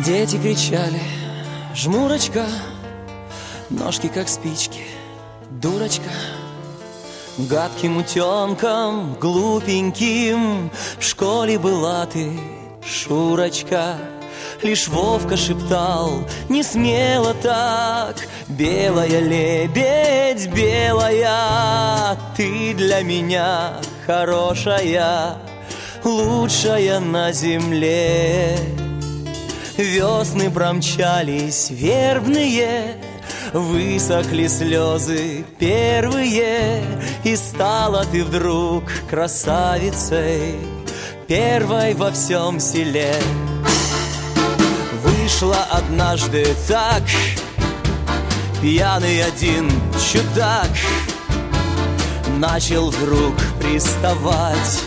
Дети кричали: жмурочка, ножки как спички, дурочка. Гадким утенком, глупеньким в школе была ты, Шурочка. Лишь Вовка шептал: не смело так, белая лебедь, белая, ты для меня хорошая, лучшая на земле. Весны промчались вербные, высохли слезы первые, и стала ты вдруг красавицей, первой во всем селе. Вышла однажды так, пьяный один чудак, начал вдруг приставать